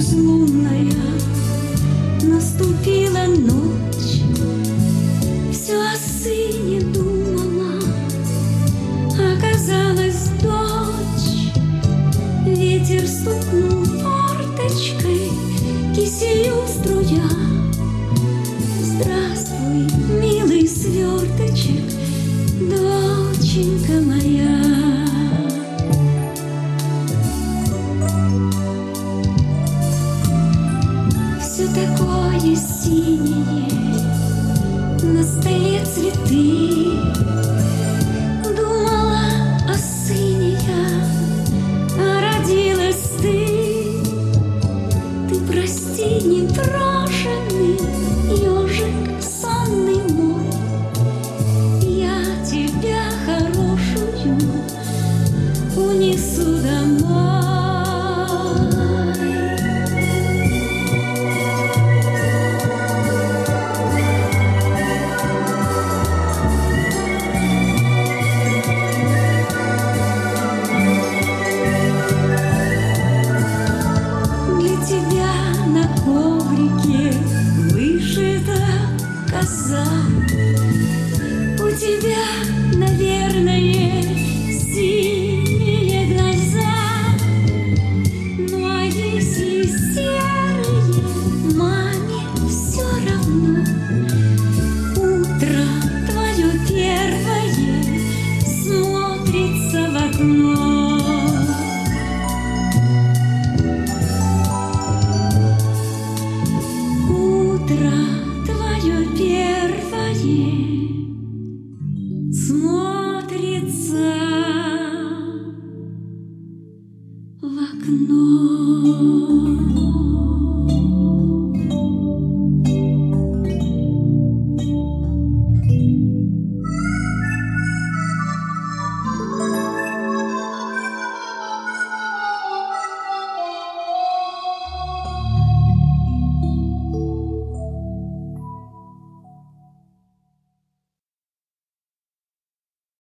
безлунная, наступила ночь, все о сыне думала, оказалась дочь. Ветер стукнул форточкой, кисею струя. Здравствуй, милый сверточек, доченька моя. Все такое синее, на столе цветы. Думала о сыне я, а родилась ты. Ты прости, непрошенный ежик сонный мой, я тебя хорошую унесу домой. Для тебя на коврике вышита коза. У тебя, наверное, синие глаза. Ну а если серые, маме все равно. Утро твое первое смотрится в окно. Утро твое первое смотрится в окно.